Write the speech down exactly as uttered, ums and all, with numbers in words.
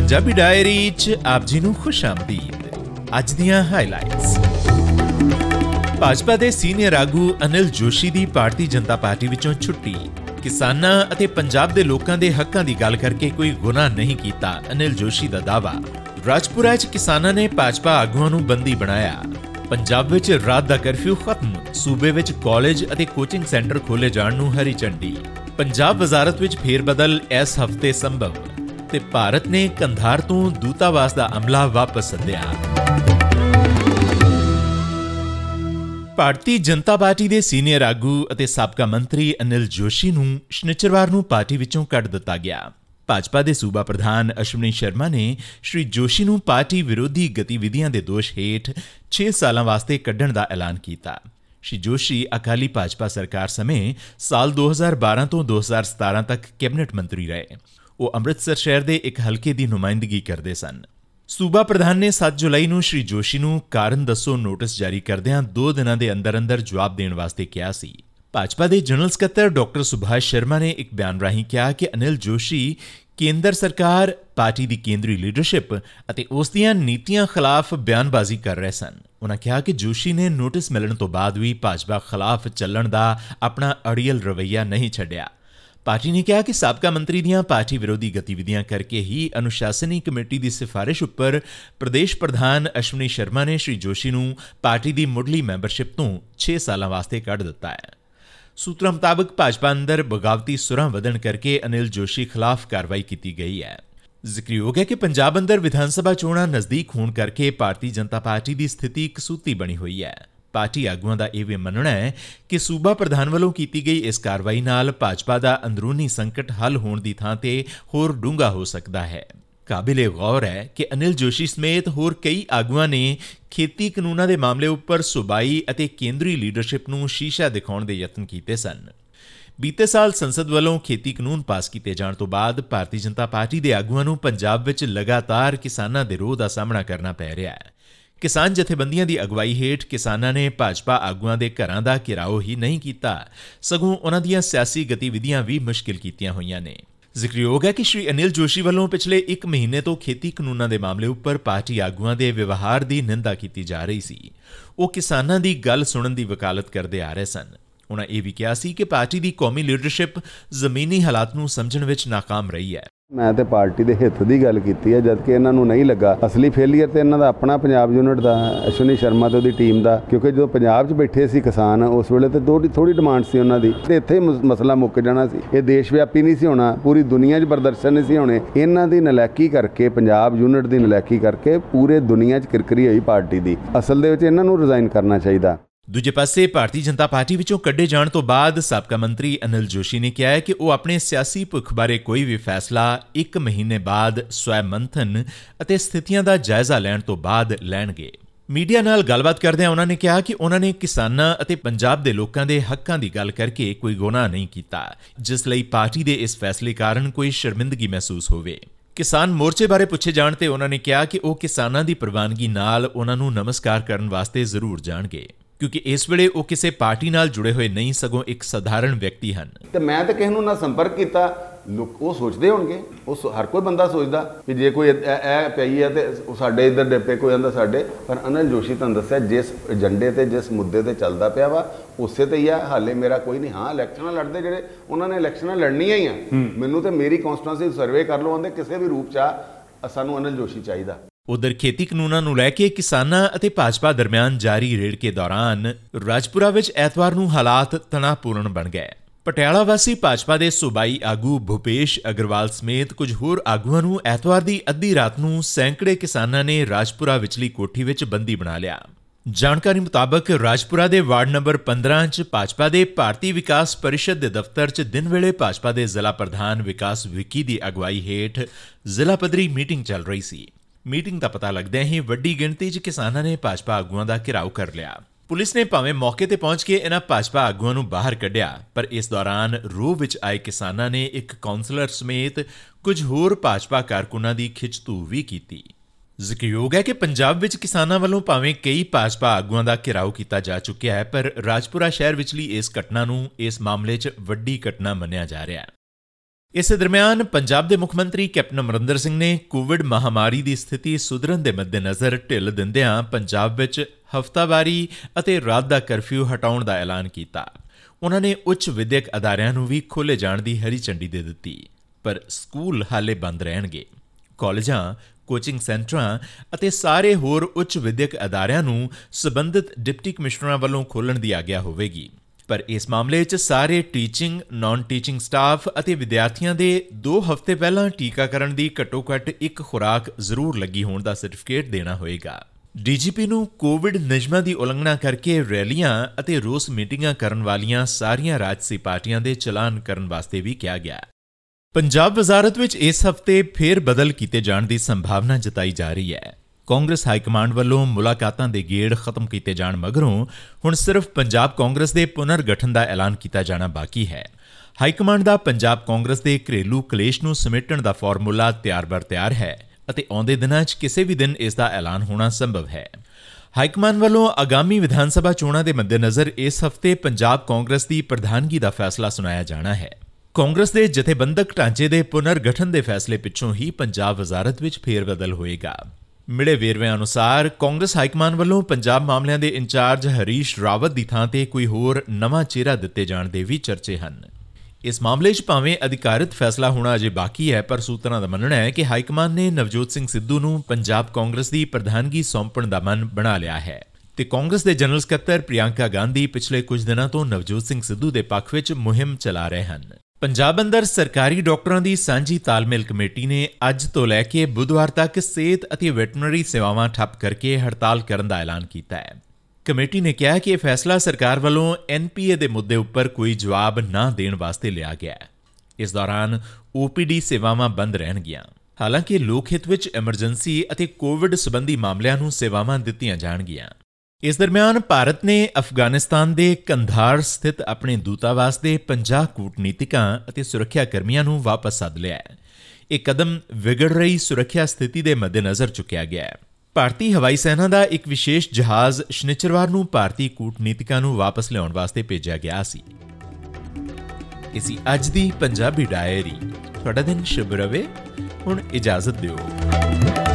Punjabi diary 'ਚ ਆਪ ਜੀ ਨੂੰ ਖੁਸ਼ ਆਮਦੀਦ। ਅੱਜ ਦੀਆਂ ਹਾਈਲਾਈਟਸ। ਭਾਜਪਾ ਦੇ ਸੀਨੀਅਰ ਆਗੂ ਅਨਿਲ ਜੋਸ਼ੀ ਦੀ ਭਾਰਤੀ ਜਨਤਾ ਪਾਰਟੀ ਵਿੱਚੋਂ ਛੁੱਟੀ। ਕਿਸਾਨਾਂ ਅਤੇ ਪੰਜਾਬ ਦੇ ਲੋਕਾਂ ਦੇ ਹੱਕਾਂ ਦੀ ਗੱਲ ਕਰਕੇ ਕੋਈ ਗੁਨਾਹ ਨਹੀਂ ਕੀਤਾ, ਅਨਿਲ ਜੋਸ਼ੀ ਦਾ ਦਾਅਵਾ। ਰਾਜਪੁਰਾ 'ਚ ਕਿਸਾਨਾਂ ਨੇ ਭਾਜਪਾ ਆਗੂਆਂ ਨੂੰ ਬੰਦੀ ਬਣਾਇਆ। ਪੰਜਾਬ ਵਿੱਚ ਰਾਤ ਦਾ ਕਰਫਿਊ ਖਤਮ, ਸੂਬੇ ਵਿੱਚ ਕਾਲਜ ਅਤੇ ਕੋਚਿੰਗ ਸੈਂਟਰ ਖੋਲ੍ਹੇ ਜਾਣ ਨੂੰ ਹਰੀ ਝੰਡੀ। ਪੰਜਾਬ ਵਜ਼ਾਰਤ ਵਿੱਚ ਫੇਰਬਦਲ ਇਸ ਹਫ਼ਤੇ ਸੰਭਵ ਤੇ ਭਾਰਤ ਨੇ ਕੰਧਾਰ ਤੋਂ ਦੂਤਾਵਾਸ ਦਾ ਅਮਲਾ ਵਾਪਸ ਸੱਦਿਆ। ਭਾਰਤੀ ਜਨਤਾ ਪਾਰਟੀ ਦੇ ਸੀਨੀਅਰ ਆਗੂ ਅਤੇ ਸਾਬਕਾ ਮੰਤਰੀ ਅਨਿਲ ਜੋਸ਼ੀ ਨੂੰ ਸ਼ਨਿਚਰਵਾਰ ਨੂੰ ਪਾਰਟੀ ਵਿੱਚੋਂ ਕੱਢ ਦਿੱਤਾ ਗਿਆ। ਭਾਜਪਾ ਦੇ ਸੂਬਾ ਪ੍ਰਧਾਨ ਅਸ਼ਵਨੀ ਸ਼ਰਮਾ ਨੇ ਸ਼੍ਰੀ ਜੋਸ਼ੀ ਨੂੰ ਪਾਰਟੀ ਵਿਰੋਧੀ ਗਤੀਵਿਧੀਆਂ ਦੇ ਦੋਸ਼ ਹੇਠ ਛੇ ਸਾਲਾਂ ਵਾਸਤੇ ਕੱਢਣ ਦਾ ਐਲਾਨ ਕੀਤਾ। ਸ਼੍ਰੀ ਜੋਸ਼ੀ ਅਕਾਲੀ ਭਾਜਪਾ ਸਰਕਾਰ ਸਮੇਂ ਸਾਲ ਦੋ ਹਜ਼ਾਰ ਬਾਰਾਂ ਤੋਂ ਦੋ ਹਜ਼ਾਰ ਸਤਾਰਾਂ ਤੱਕ ਕੈਬਨਿਟ ਮੰਤਰੀ ਰਹੇ। ਉਹ ਅੰਮ੍ਰਿਤਸਰ ਸ਼ਹਿਰ ਦੇ ਇੱਕ ਹਲਕੇ ਦੀ ਨੁਮਾਇੰਦਗੀ ਕਰਦੇ ਸਨ। ਸੂਬਾ ਪ੍ਰਧਾਨ ਨੇ ਸੱਤ ਜੁਲਾਈ ਨੂੰ ਸ਼੍ਰੀ ਜੋਸ਼ੀ ਨੂੰ ਕਾਰਨ ਦੱਸੋ ਨੋਟਿਸ ਜਾਰੀ ਕਰਦਿਆਂ ਦੋ ਦਿਨਾਂ ਦੇ ਅੰਦਰ ਅੰਦਰ ਜਵਾਬ ਦੇਣ ਵਾਸਤੇ ਕਿਹਾ ਸੀ। ਭਾਜਪਾ ਦੇ ਜਨਰਲ ਸਕੱਤਰ ਡਾਕਟਰ ਸੁਭਾਸ਼ ਸ਼ਰਮਾ ਨੇ ਇੱਕ ਬਿਆਨ ਰਾਹੀਂ ਕਿਹਾ ਕਿ ਅਨਿਲ ਜੋਸ਼ੀ ਕੇਂਦਰ ਸਰਕਾਰ, ਪਾਰਟੀ ਦੀ ਕੇਂਦਰੀ ਲੀਡਰਸ਼ਿਪ ਅਤੇ ਉਸ ਦੀਆਂ ਨੀਤੀਆਂ ਖਿਲਾਫ ਬਿਆਨਬਾਜ਼ੀ ਕਰ ਰਹੇ ਸਨ। ਉਨ੍ਹਾਂ ਕਿਹਾ ਕਿ ਜੋਸ਼ੀ ਨੇ ਨੋਟਿਸ ਮਿਲਣ ਤੋਂ ਬਾਅਦ ਵੀ ਭਾਜਪਾ ਖਿਲਾਫ ਚੱਲਣ ਦਾ ਆਪਣਾ ਅੜੀਅਲ ਰਵੱਈਆ ਨਹੀਂ ਛੱਡਿਆ। ਪਾਰਟੀ ਨੇ ਕਿਹਾ ਕਿ ਸਾਬਕਾ ਮੰਤਰੀ ਦੀਆਂ ਪਾਰਟੀ ਵਿਰੋਧੀ ਗਤੀਵਿਧੀਆਂ ਕਰਕੇ ਹੀ ਅਨੁਸ਼ਾਸਨੀ ਕਮੇਟੀ ਦੀ ਸਿਫਾਰਿਸ਼ ਉੱਪਰ ਪ੍ਰਦੇਸ਼ ਪ੍ਰਧਾਨ ਅਸ਼ਵਨੀ ਸ਼ਰਮਾ ਨੇ ਸ਼੍ਰੀ ਜੋਸ਼ੀ ਨੂੰ ਪਾਰਟੀ ਦੀ ਮੁੱਢਲੀ ਮੈਂਬਰਸ਼ਿਪ ਤੋਂ ਛੇ ਸਾਲਾਂ ਵਾਸਤੇ ਕੱਢ ਦਿੱਤਾ ਹੈ। ਸੂਤਰਾਂ ਮੁਤਾਬਕ ਭਾਜਪਾ ਅੰਦਰ ਬਗਾਵਤੀ ਸੁਰਾਂ ਵਧਣ ਕਰਕੇ ਅਨਿਲ ਜੋਸ਼ੀ ਖਿਲਾਫ ਕਾਰਵਾਈ ਕੀਤੀ ਗਈ ਹੈ। ਜ਼ਿਕਰਯੋਗ ਹੈ ਕਿ ਪੰਜਾਬ ਅੰਦਰ ਵਿਧਾਨ ਸਭਾ ਚੋਣਾਂ ਨਜ਼ਦੀਕ ਹੋਣ ਕਰਕੇ ਭਾਰਤੀ ਜਨਤਾ ਪਾਰਟੀ ਦੀ ਸਥਿਤੀ ਕਸੂਤੀ ਬਣੀ ਹੋਈ ਹੈ। ਪਾਰਟੀ ਆਗੂਆਂ ਦਾ ਇਹ ਵੀ ਮੰਨਣਾ ਹੈ ਕਿ ਸੂਬਾ ਪ੍ਰਧਾਨ ਵੱਲੋਂ ਕੀਤੀ ਗਈ ਇਸ ਕਾਰਵਾਈ ਨਾਲ ਭਾਜਪਾ ਦਾ ਅੰਦਰੂਨੀ ਸੰਕਟ ਹੱਲ ਹੋਣ ਦੀ ਥਾਂ ਤੇ ਹੋਰ ਡੂੰਘਾ ਹੋ ਸਕਦਾ ਹੈ। ਕਾਬਿਲੇ ਗੌਰ ਹੈ ਕਿ ਅਨਿਲ ਜੋਸ਼ੀ ਸਮੇਤ ਹੋਰ ਕਈ ਆਗੂਆਂ ਨੇ ਖੇਤੀ ਕਾਨੂੰਨਾਂ ਦੇ ਮਾਮਲੇ ਉੱਪਰ ਸੂਬਾਈ ਅਤੇ ਕੇਂਦਰੀ ਲੀਡਰਸ਼ਿਪ ਨੂੰ ਸ਼ੀਸ਼ਾ ਦਿਖਾਉਣ ਦੇ ਯਤਨ ਕੀਤੇ ਸਨ। ਬੀਤੇ ਸਾਲ ਸੰਸਦ ਵੱਲੋਂ ਖੇਤੀ ਕਾਨੂੰਨ ਪਾਸ ਕੀਤੇ ਜਾਣ ਤੋਂ ਬਾਅਦ ਭਾਰਤੀ ਜਨਤਾ ਪਾਰਟੀ ਦੇ ਆਗੂਆਂ ਨੂੰ ਪੰਜਾਬ ਵਿੱਚ ਲਗਾਤਾਰ ਕਿਸਾਨਾਂ ਦੇ ਰੋਹ ਦਾ ਸਾਹਮਣਾ ਕਰਨਾ ਪੈ ਰਿਹਾ ਹੈ। ਕਿਸਾਨ ਜਥੇਬੰਦੀਆਂ ਦੀ ਅਗਵਾਈ ਹੇਠ ਕਿਸਾਨਾਂ ਨੇ ਭਾਜਪਾ ਆਗੂਆਂ ਦੇ ਘਰਾਂ ਦਾ ਘਿਰਾਓ ਹੀ ਨਹੀਂ ਕੀਤਾ, ਸਗੋਂ ਉਨ੍ਹਾਂ ਦੀਆਂ ਸਿਆਸੀ ਗਤੀਵਿਧੀਆਂ ਵੀ ਮੁਸ਼ਕਿਲ ਕੀਤੀਆਂ ਹੋਈਆਂ ਨੇ। ਜ਼ਿਕਰਯੋਗ ਹੈ ਕਿ ਸ਼੍ਰੀ ਅਨਿਲ ਜੋਸ਼ੀ ਵੱਲੋਂ ਪਿਛਲੇ ਇੱਕ ਮਹੀਨੇ ਤੋਂ ਖੇਤੀ ਕਾਨੂੰਨਾਂ ਦੇ ਮਾਮਲੇ ਉੱਪਰ ਪਾਰਟੀ ਆਗੂਆਂ ਦੇ ਵਿਵਹਾਰ ਦੀ ਨਿੰਦਾ ਕੀਤੀ ਜਾ ਰਹੀ ਸੀ। ਉਹ ਕਿਸਾਨਾਂ ਦੀ ਗੱਲ ਸੁਣਨ ਦੀ ਵਕਾਲਤ ਕਰਦੇ ਆ ਰਹੇ ਸਨ। ਉਨ੍ਹਾਂ ਇਹ ਵੀ ਕਿਹਾ ਸੀ ਕਿ ਪਾਰਟੀ ਦੀ ਕੌਮੀ ਲੀਡਰਸ਼ਿਪ ਜ਼ਮੀਨੀ ਹਾਲਾਤ ਨੂੰ ਸਮਝਣ ਵਿੱਚ ਨਾਕਾਮ ਰਹੀ ਹੈ। ਮੈਂ ਤੇ ਪਾਰਟੀ ਦੇ ਹਿੱਤ ਦੀ ਗੱਲ ਕੀਤੀ ਹੈ, ਜਦਕਿ ਇਹਨਾਂ ਨੂੰ ਨਹੀਂ ਲੱਗਾ ਅਸਲੀ ਫੇਲੀਅਰ ਤੇ ਇਹਨਾਂ ਦਾ ਆਪਣਾ ਪੰਜਾਬ ਯੂਨਿਟ ਦਾ, ਅਸ਼ਵਨੀ ਸ਼ਰਮਾ ਤੇ ਉਹਦੀ ਟੀਮ ਦਾ। ਕਿਉਂਕਿ ਜਦੋਂ ਪੰਜਾਬ 'ਚ ਬੈਠੇ ਸੀ ਕਿਸਾਨ, ਉਸ ਵੇਲੇ ਤੇ ਥੋੜੀ ਥੋੜੀ ਡਿਮਾਂਡ ਸੀ ਉਹਨਾਂ ਦੀ ਤੇ ਇੱਥੇ ਮਸਲਾ ਮੁੱਕ ਜਾਣਾ ਸੀ। ਇਹ ਦੇਸ਼ ਵਿਆਪੀ ਨਹੀਂ ਸੀ ਹੋਣਾ, ਪੂਰੀ ਦੁਨੀਆ 'ਚ ਪ੍ਰਦਰਸ਼ਨ ਨਹੀਂ ਸੀ ਹੋਣੇ। ਇਹਨਾਂ ਦੀ ਨਲਾਇਕੀ ਕਰਕੇ, ਪੰਜਾਬ ਯੂਨਿਟ ਦੀ ਨਲਾਇਕੀ ਕਰਕੇ ਪੂਰੇ ਦੁਨੀਆ 'ਚ ਕਿਰਕਰੀ ਹੋਈ ਪਾਰਟੀ ਦੀ। ਅਸਲ ਦੇ ਵਿੱਚ ਇਹਨਾਂ ਨੂੰ ਰਿਜ਼ਾਈਨ ਕਰਨਾ ਚਾਹੀਦਾ। ਦੂਜੇ ਪਾਸੇ ਭਾਰਤੀ ਜਨਤਾ ਪਾਰਟੀ ਵਿੱਚੋਂ ਕੱਢੇ ਜਾਣ ਤੋਂ ਬਾਅਦ ਸਾਬਕਾ ਮੰਤਰੀ ਅਨਿਲ ਜੋਸ਼ੀ ਨੇ ਕਿਹਾ ਹੈ ਕਿ ਉਹ ਆਪਣੇ ਸਿਆਸੀ ਭੁੱਖ ਬਾਰੇ ਕੋਈ ਵੀ ਫੈਸਲਾ ਇੱਕ ਮਹੀਨੇ ਬਾਅਦ ਸਵੈ ਮੰਥਨ ਅਤੇ ਸਥਿਤੀਆਂ ਦਾ ਜਾਇਜ਼ਾ ਲੈਣ ਤੋਂ ਬਾਅਦ ਲੈਣਗੇ। ਮੀਡੀਆ ਨਾਲ ਗੱਲਬਾਤ ਕਰਦਿਆਂ ਉਹਨਾਂ ਨੇ ਕਿਹਾ ਕਿ ਉਹਨਾਂ ਨੇ ਕਿਸਾਨਾਂ ਅਤੇ ਪੰਜਾਬ ਦੇ ਲੋਕਾਂ ਦੇ ਹੱਕਾਂ ਦੀ ਗੱਲ ਕਰਕੇ ਕੋਈ ਗੁਨਾਹ ਨਹੀਂ ਕੀਤਾ, ਜਿਸ ਲਈ ਪਾਰਟੀ ਦੇ ਇਸ ਫੈਸਲੇ ਕਾਰਨ ਕੋਈ ਸ਼ਰਮਿੰਦਗੀ ਮਹਿਸੂਸ ਹੋਵੇ। ਕਿਸਾਨ ਮੋਰਚੇ ਬਾਰੇ ਪੁੱਛੇ ਜਾਣ ਤੇ ਉਹਨਾਂ ਨੇ ਕਿਹਾ ਕਿ ਉਹ ਕਿਸਾਨਾਂ ਦੀ ਪ੍ਰਵਾਨਗੀ ਨਾਲ ਉਹਨਾਂ ਨੂੰ ਨਮਸਕਾਰ ਕਰਨ ਵਾਸਤੇ ਜ਼ਰੂਰ ਜਾਣਗੇ, ਕਿਉਂਕਿ ਇਸ ਵੇਲੇ ਉਹ ਕਿਸੇ ਪਾਰਟੀ ਨਾਲ ਜੁੜੇ ਹੋਏ ਨਹੀਂ, ਸਗੋਂ ਇੱਕ ਸਧਾਰਨ ਵਿਅਕਤੀ ਹਨ। ਤੇ ਮੈਂ ਤਾਂ ਕਿਸੇ ਨੂੰ ਨਾ ਸੰਪਰਕ ਕੀਤਾ। ਲੋਕ ਉਹ ਸੋਚਦੇ ਹੋਣਗੇ, ਉਹ ਹਰ ਕੋਈ ਬੰਦਾ ਸੋਚਦਾ ਕਿ ਜੇ ਕੋਈ ਇਹ ਪਈ ਹੈ ਤੇ ਸਾਡੇ ਇੱਧਰ ਡੱਪੇ ਕੋਈ ਆਂਦਾ ਸਾਡੇ। ਪਰ ਅਨਿਲ ਜੋਸ਼ੀ ਤੁਹਾਨੂੰ ਦੱਸਿਆ ਜਿਸ ਏਜੰਡੇ ਤੇ, ਜਿਸ ਮੁੱਦੇ ਤੇ ਚੱਲਦਾ ਪਿਆ ਵਾ, ਉਸੇ ਤੇ ਹੀ ਆ। ਹਾਲੇ ਮੇਰਾ ਕੋਈ ਨਹੀਂ। ਹਾਂ, ਇਲੈਕਸ਼ਨਾਂ ਲੜਦੇ ਜਿਹੜੇ, ਉਹਨਾਂ ਨੇ ਇਲੈਕਸ਼ਨਾਂ ਲੜਨੀਆਂ ਹੀ ਆ। ਮੈਨੂੰ ਤੇ ਮੇਰੀ ਕੌਂਸਟੀਟੂਐਂਸੀ ਸਰਵੇ ਕਰ ਲਓ, ਆਂਦੇ ਕਿਸੇ ਵੀ ਰੂਪ 'ਚ ਆ ਸਾਨੂੰ ਅਨਿਲ ਜੋਸ਼ੀ ਚਾਹੀਦਾ। ਉਧਰ ਖੇਤੀ ਕਾਨੂੰਨਾਂ ਨੂੰ ਲੈ ਕੇ ਕਿਸਾਨਾਂ ਅਤੇ ਭਾਜਪਾ ਦਰਮਿਆਨ ਜਾਰੀ ਰੇੜਕੇ ਦੌਰਾਨ ਰਾਜਪੁਰਾ ਵਿੱਚ ਐਤਵਾਰ ਨੂੰ ਹਾਲਾਤ ਤਣਾਅਪੂਰਨ ਬਣ ਗਏ। ਪਟਿਆਲਾ ਵਾਸੀ ਭਾਜਪਾ ਦੇ ਸੂਬਾਈ ਆਗੂ ਭੁਪੇਸ਼ ਅਗਰਵਾਲ ਸਮੇਤ ਕੁਝ ਹੋਰ ਆਗੂਆਂ ਨੂੰ ਐਤਵਾਰ ਦੀ ਅੱਧੀ ਰਾਤ ਨੂੰ ਸੈਂਕੜੇ ਕਿਸਾਨਾਂ ਨੇ ਰਾਜਪੁਰਾ ਵਿਚਲੀ ਕੋਠੀ ਵਿੱਚ ਬੰਦੀ ਬਣਾ ਲਿਆ। ਜਾਣਕਾਰੀ ਮੁਤਾਬਕ ਰਾਜਪੁਰਾ ਦੇ ਵਾਰਡ ਨੰਬਰ ਪੰਦਰਾਂ 'ਚ ਭਾਜਪਾ ਦੇ ਭਾਰਤੀ ਵਿਕਾਸ ਪਰਿਸ਼ਦ ਦੇ ਦਫ਼ਤਰ 'ਚ ਦਿਨ ਵੇਲੇ ਭਾਜਪਾ ਦੇ ਜ਼ਿਲ੍ਹਾ ਪ੍ਰਧਾਨ ਵਿਕਾਸ ਵਿੱਕੀ ਦੀ ਅਗਵਾਈ ਹੇਠ ਜ਼ਿਲ੍ਹਾ ਪੱਧਰੀ ਮੀਟਿੰਗ ਚੱਲ ਰਹੀ ਸੀ। ਮੀਟਿੰਗ ਦਾ ਪਤਾ ਲੱਗਦਿਆਂ ਹੀ ਵੱਡੀ ਗਿਣਤੀ 'ਚ ਕਿਸਾਨਾਂ ਨੇ ਭਾਜਪਾ ਆਗੂਆਂ ਦਾ ਘਿਰਾਓ ਕਰ ਲਿਆ। ਪੁਲਿਸ ਨੇ ਭਾਵੇਂ ਮੌਕੇ ਤੇ ਪਹੁੰਚ ਕੇ ਇਹਨਾਂ ਭਾਜਪਾ ਆਗੂਆਂ ਨੂੰ ਬਾਹਰ ਕੱਢਿਆ, ਪਰ ਇਸ ਦੌਰਾਨ ਰੋਹ ਵਿੱਚ ਆਏ ਕਿਸਾਨਾਂ ਨੇ ਇੱਕ ਕੌਂਸਲਰ ਸਮੇਤ ਕੁਝ ਹੋਰ ਭਾਜਪਾ ਕਾਰਕੁਨਾਂ ਦੀ ਖਿੱਚਧੂ ਵੀ ਕੀਤੀ। ਜ਼ਿਕਰਯੋਗ ਹੈ ਕਿ ਪੰਜਾਬ ਵਿੱਚ ਕਿਸਾਨਾਂ ਵੱਲੋਂ ਭਾਵੇਂ ਕਈ ਭਾਜਪਾ ਆਗੂਆਂ ਦਾ ਘਿਰਾਓ ਕੀਤਾ ਜਾ ਚੁੱਕਿਆ ਹੈ, ਪਰ ਰਾਜਪੁਰਾ ਸ਼ਹਿਰ ਵਿਚਲੀ ਇਸ ਘਟਨਾ ਨੂੰ ਇਸ ਮਾਮਲੇ 'ਚ ਵੱਡੀ ਘਟਨਾ ਮੰਨਿਆ ਜਾ ਰਿਹਾ ਹੈ। ਇਸ ਦਰਮਿਆਨ ਪੰਜਾਬ ਦੇ ਮੁੱਖ ਮੰਤਰੀ ਕੈਪਟਨ ਅਮਰਿੰਦਰ ਸਿੰਘ ਨੇ ਕੋਵਿਡ ਮਹਾਮਾਰੀ ਦੀ ਸਥਿਤੀ ਸੁਧਰਨ ਦੇ ਮੱਦੇਨਜ਼ਰ ਢਿੱਲ ਦਿੰਦਿਆਂ ਪੰਜਾਬ ਵਿੱਚ ਹਫ਼ਤਾਵਾਰੀ ਅਤੇ ਰਾਤ ਦਾ ਕਰਫਿਊ ਹਟਾਉਣ ਦਾ ਐਲਾਨ ਕੀਤਾ। ਉਨ੍ਹਾਂ ਨੇ ਉੱਚ ਵਿਦਿਅਕ ਅਦਾਰਿਆਂ ਨੂੰ ਵੀ ਖੋਲ੍ਹੇ ਜਾਣ ਦੀ ਹਰੀ ਝੰਡੀ ਦੇ ਦਿੱਤੀ, ਪਰ ਸਕੂਲ ਹਾਲੇ ਬੰਦ ਰਹਿਣਗੇ। ਕਾਲਜਾਂ, ਕੋਚਿੰਗ ਸੈਂਟਰਾਂ ਅਤੇ ਸਾਰੇ ਹੋਰ ਉੱਚ ਵਿਦਿਅਕ ਅਦਾਰਿਆਂ ਨੂੰ ਸਬੰਧਿਤ ਡਿਪਟੀ ਕਮਿਸ਼ਨਰਾਂ ਵੱਲੋਂ ਖੋਲ੍ਹਣ ਦੀ ਆਗਿਆ ਹੋਵੇਗੀ, ਪਰ ਇਸ ਮਾਮਲੇ 'ਚ ਸਾਰੇ ਟੀਚਿੰਗ, ਨਾਨ ਟੀਚਿੰਗ ਸਟਾਫ ਅਤੇ ਵਿਦਿਆਰਥੀਆਂ ਦੇ ਦੋ ਹਫ਼ਤੇ ਪਹਿਲਾਂ ਟੀਕਾਕਰਨ ਦੀ ਘੱਟੋ-ਘੱਟ ਇੱਕ ਖੁਰਾਕ ਜ਼ਰੂਰ ਲੱਗੀ ਹੋਣ ਦਾ ਸਰਟੀਫਿਕੇਟ ਦੇਣਾ ਹੋਏਗਾ। ਡੀ ਜੀ ਪੀ ਨੂੰ ਕੋਵਿਡ ਨਿਯਮਾਂ ਦੀ ਉਲੰਘਣਾ ਕਰਕੇ ਰੈਲੀਆਂ ਅਤੇ ਰੋਸ ਮੀਟਿੰਗਾਂ ਕਰਨ ਵਾਲੀਆਂ ਸਾਰੀਆਂ ਰਾਜਸੀ ਪਾਰਟੀਆਂ ਦੇ ਚਲਾਨ ਕਰਨ ਵਾਸਤੇ ਵੀ ਕਿਹਾ ਗਿਆ। ਪੰਜਾਬ ਵਜ਼ਾਰਤ ਵਿੱਚ ਇਸ ਹਫ਼ਤੇ ਫੇਰ ਬਦਲ ਕੀਤੇ ਜਾਣ ਦੀ ਸੰਭਾਵਨਾ ਜਤਾਈ ਜਾ ਰਹੀ ਹੈ। ਕਾਂਗਰਸ ਹਾਈਕਮਾਂਡ ਵੱਲੋਂ ਮੁਲਾਕਾਤਾਂ ਦੇ ਗੇੜ ਖਤਮ ਕੀਤੇ ਜਾਣ ਮਗਰੋਂ ਹੁਣ ਸਿਰਫ ਪੰਜਾਬ ਕਾਂਗਰਸ ਦੇ ਪੁਨਰ ਗਠਨ ਦਾ ਐਲਾਨ ਕੀਤਾ ਜਾਣਾ ਬਾਕੀ ਹੈ। ਹਾਈਕਮਾਂਡ ਦਾ ਪੰਜਾਬ ਕਾਂਗਰਸ ਦੇ ਘਰੇਲੂ ਕਲੇਸ਼ ਨੂੰ ਸਮੇਟਣ ਦਾ ਫਾਰਮੂਲਾ ਤਿਆਰ-ਬਰ ਤਿਆਰ ਹੈ ਅਤੇ ਆਉਂਦੇ ਦਿਨਾਂ 'ਚ ਕਿਸੇ ਵੀ ਦਿਨ ਇਸ ਦਾ ਐਲਾਨ ਹੋਣਾ ਸੰਭਵ ਹੈ। ਹਾਈਕਮਾਨ ਵੱਲੋਂ ਆਗਾਮੀ ਵਿਧਾਨ ਸਭਾ ਚੋਣਾਂ ਦੇ ਮੱਦੇਨਜ਼ਰ ਇਸ ਹਫ਼ਤੇ ਪੰਜਾਬ ਕਾਂਗਰਸ ਦੀ ਪ੍ਰਧਾਨਗੀ ਦਾ ਫੈਸਲਾ ਸੁਣਾਇਆ ਜਾਣਾ ਹੈ। ਕਾਂਗਰਸ ਦੇ ਜਥੇਬੰਦਕ ਢਾਂਚੇ ਦੇ ਪੁਨਰ ਗਠਨ ਦੇ ਫੈਸਲੇ ਪਿੱਛੋਂ ਹੀ ਪੰਜਾਬ ਵਜ਼ਾਰਤ ਵਿੱਚ ਫੇਰ-ਬਦਲ ਹੋਏਗਾ। ਮਿਲੇ ਵੇਰਵਿਆਂ ਅਨੁਸਾਰ ਕਾਂਗਰਸ ਹਾਈਕਮਾਨ ਵੱਲੋਂ ਪੰਜਾਬ ਮਾਮਲਿਆਂ ਦੇ ਇੰਚਾਰਜ ਹਰੀਸ਼ ਰਾਵਤ ਦੀ ਥਾਂ ਤੇ ਕੋਈ ਹੋਰ ਨਵਾਂ ਚਿਹਰਾ ਦਿੱਤੇ ਜਾਣ ਦੇ ਵੀ ਚਰਚੇ ਹਨ। ਇਸ ਮਾਮਲੇ 'ਚ ਭਾਵੇਂ ਅਧਿਕਾਰਤ ਫੈਸਲਾ ਹੋਣਾ ਅਜੇ ਬਾਕੀ ਹੈ, ਪਰ ਸੂਤਰਾਂ ਦਾ ਮੰਨਣਾ ਹੈ ਕਿ ਹਾਈਕਮਾਨ ਨੇ ਨਵਜੋਤ ਸਿੰਘ ਸਿੱਧੂ ਨੂੰ ਪੰਜਾਬ ਕਾਂਗਰਸ ਦੀ ਪ੍ਰਧਾਨਗੀ ਸੌਂਪਣ ਦਾ ਮਨ ਬਣਾ ਲਿਆ ਹੈ ਤੇ ਕਾਂਗਰਸ ਦੇ ਜਨਰਲ ਸਕੱਤਰ ਪ੍ਰਿਯੰਕਾ ਗਾਂਧੀ ਪਿਛਲੇ ਕੁਝ ਦਿਨਾਂ ਤੋਂ ਨਵਜੋਤ ਸਿੰਘ ਸਿੱਧੂ ਦੇ ਪੱਖ ਵਿੱਚ ਮੁਹਿੰਮ ਚਲਾ ਰਹੇ ਹਨ। ਪੰਜਾਬ ਅੰਦਰ ਸਰਕਾਰੀ ਡਾਕਟਰਾਂ ਦੀ ਸਾਂਝੀ ਤਾਲਮੇਲ ਕਮੇਟੀ ਨੇ ਅੱਜ ਤੋਂ ਲੈ ਕੇ ਬੁੱਧਵਾਰ ਤੱਕ ਸਿਹਤ ਅਤੇ ਵੈਟਰਨਰੀ ਸੇਵਾਵਾਂ ਠੱਪ ਕਰਕੇ ਹੜਤਾਲ ਕਰਨ ਦਾ ਐਲਾਨ ਕੀਤਾ ਹੈ। ਕਮੇਟੀ ਨੇ ਕਿਹਾ ਕਿ ਇਹ ਫੈਸਲਾ ਸਰਕਾਰ ਵੱਲੋਂ ਐਨ ਪੀ ਏ ਦੇ ਮੁੱਦੇ ਉੱਪਰ ਕੋਈ ਜਵਾਬ ਨਾ ਦੇਣ ਵਾਸਤੇ ਲਿਆ ਗਿਆ ਹੈ। ਇਸ ਦੌਰਾਨ ਓ ਪੀ ਡੀ ਸੇਵਾਵਾਂ ਬੰਦ ਰਹਿਣਗੀਆਂ। ਹਾਲਾਂਕਿ ਲੋਕ ਹਿੱਤ ਵਿੱਚ ਐਮਰਜੈਂਸੀ ਅਤੇ ਕੋਵਿਡ ਸੰਬੰਧੀ ਮਾਮਲਿਆਂ ਨੂੰ ਸੇਵਾਵਾਂ ਦਿੱਤੀਆਂ ਜਾਣਗੀਆਂ। ਇਸ ਦਰਮਿਆਨ ਭਾਰਤ ਨੇ ਅਫਗਾਨਿਸਤਾਨ ਦੇ ਕੰਧਾਰ ਸਥਿਤ ਆਪਣੇ ਦੂਤਾਵਾਸ ਦੇ ਪੰਜਾਹ ਕੂਟਨੀਤਿਕਾਂ ਅਤੇ ਸੁਰੱਖਿਆ ਕਰਮੀਆਂ ਨੂੰ ਵਾਪਸ ਸੱਦ ਲਿਆ ਹੈ। ਇਹ ਕਦਮ ਵਿਗੜ ਰਹੀ ਸੁਰੱਖਿਆ ਸਥਿਤੀ ਦੇ ਮੱਦੇਨਜ਼ਰ ਚੁੱਕਿਆ ਗਿਆ ਹੈ। ਭਾਰਤੀ ਹਵਾਈ ਸੈਨਾ ਦਾ ਇੱਕ ਵਿਸ਼ੇਸ਼ ਜਹਾਜ਼ ਸ਼ਨਿਚਰਵਾਰ ਨੂੰ ਭਾਰਤੀ ਕੂਟਨੀਤਿਕਾਂ ਨੂੰ ਵਾਪਸ ਲਿਆਉਣ ਵਾਸਤੇ ਭੇਜਿਆ ਗਿਆ ਸੀ। ਇਸੀ ਅੱਜ ਦੀ ਪੰਜਾਬੀ ਡਾਇਰੀ। ਤੁਹਾਡਾ ਦਿਨ ਸ਼ੁਭ ਰਵੇ। ਹੁਣ ਇਜਾਜ਼ਤ ਦਿਓ।